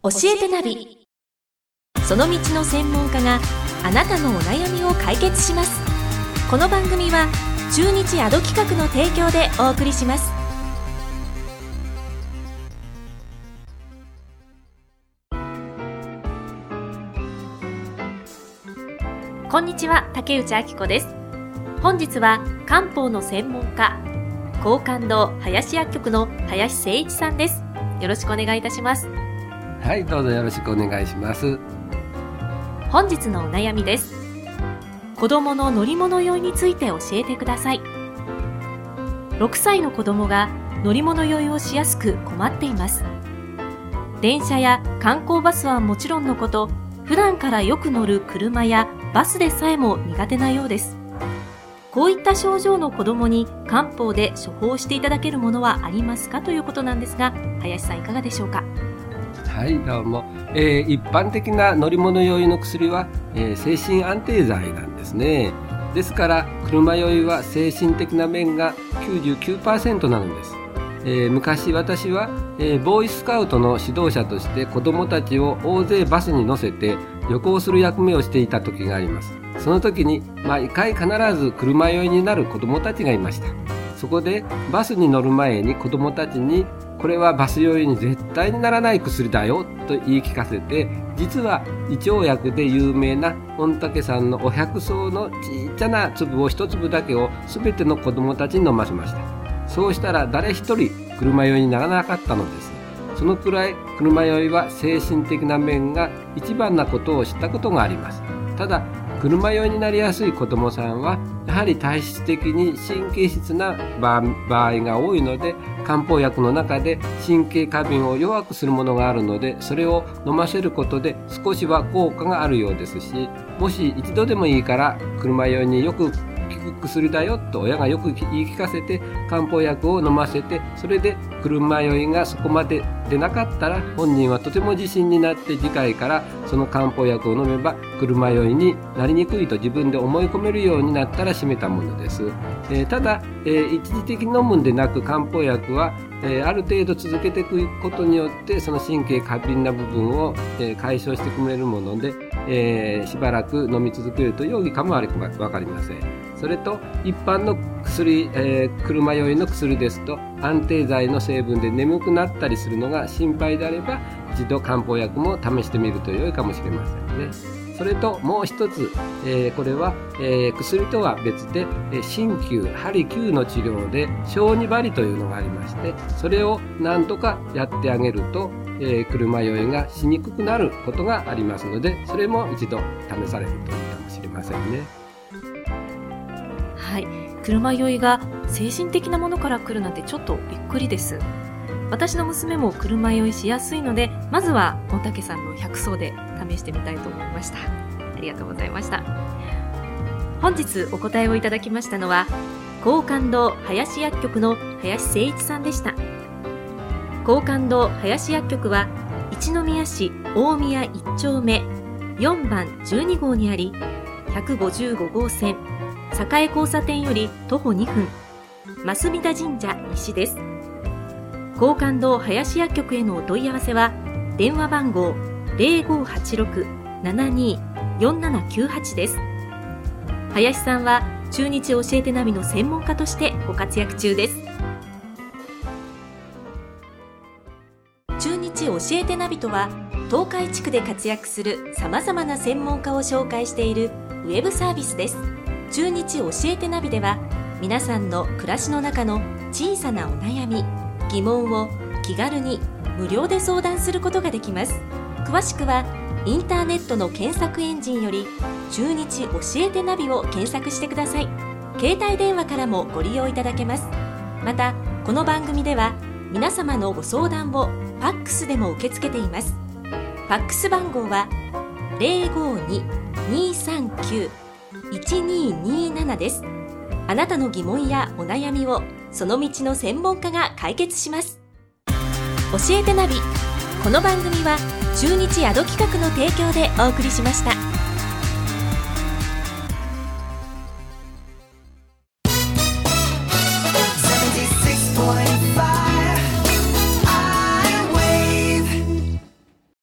教えてナビ。その道の専門家があなたのお悩みを解決します。この番組は中日アド企画の提供でお送りします。こんにちは、竹内明子です。本日は漢方の専門家、廣貫堂林薬局の林誠一さんです。よろしくお願いいたします。 はい、どうぞよろしくお願いします。 本日のお悩みです。子供の乗り物酔いについて教えてください。6歳の子供が乗り物酔いをしやすく困っています。電車や観光バスはもちろんのこと、普段からよく乗る車やバスでさえも苦手なようです。こういった症状の子供に漢方で処方していただけるものはありますかということなんですが、林さんいかがでしょうか。 はい、どうも。一般的な乗り物酔いの薬は、精神安定剤なんですね。ですから車酔いは精神的な面が 99% なのです。昔私は、ボーイスカウトの指導者として子どもたちを大勢バスに乗せて旅行する役目をしていた時があります。その時に毎回必ず車酔いになる子どもたちがいました。そこでバスに乗る前に子どもたちに、これはバス酔いに絶対にならない薬だよと言い聞かせて、実は胃腸薬で有名な御嶽山のお百草のちっちゃな粒を一粒だけを全ての子どもたちに飲ませました。そうしたら誰一人車酔いにならなかったのです。そのくらい車酔いは精神的な面が一番なことを知ったことがあります。ただ車酔いになりやすい子どもさんはやはり体質的に神経質な場合が多いので、漢方薬の中で神経過敏を弱くするものがあるので、それを飲ませることで少しは効果があるようですし、もし一度でもいいから車酔いによく効く薬だよと親がよく言い聞かせて漢方薬を飲ませて、それで車酔いがそこまで出なかったら本人はとても自信になって、次回からその漢方薬を飲めば車酔いになりにくいと自分で思い込めるようになったら締めたものです。ただ、一時的に飲むんでなく漢方薬は、ある程度続けていくことによってその神経過敏な部分を、解消してくれるもので、しばらく飲み続けると良いかもわかりません。それと一般の薬、車酔いの薬ですと安定剤の成分で眠くなったりするのが心配であれば、一度漢方薬も試してみると良いかもしれませんね。それともう一つ、これは、薬とは別で、鍼灸、針灸の治療で小児針というのがありまして、それを何とかやってあげると、車酔いがしにくくなることがありますので、それも一度試されるといいかもしれませんね。 はい、車酔いが精神的なものから来るなんてちょっとびっくりです。私の娘も車酔いしやすいので、まずは御嶽山の百草で試してみたいと思いました。ありがとうございました。本日お答えをいただきましたのは廣貫堂林薬局の林誠一さんでした。廣貫堂林薬局は一宮市大宮1丁目4番12号にあり、155号線栄交差点より徒歩2分、増田神社西です。廣貫堂林薬局へのお問い合わせは電話番号 0586-724798 です。林さんは中日教えてナビの専門家としてご活躍中です。中日教えてナビとは、東海地区で活躍するさまざまな専門家を紹介しているウェブサービスです。中日教えてナビでは、皆さんの暮らしの中の小さなお悩み、疑問を気軽に無料で相談することができます。詳しくはインターネットの検索エンジンより中日教えてナビを検索してください。携帯電話からもご利用いただけます。またこの番組では皆様のご相談をファックスでも受け付けています。ファックス番号は 052-239-1227 です。あなたの疑問やお悩みをその道の専門家が解決します。教えてナビ。この番組は中日アド企画の提供でお送りしました。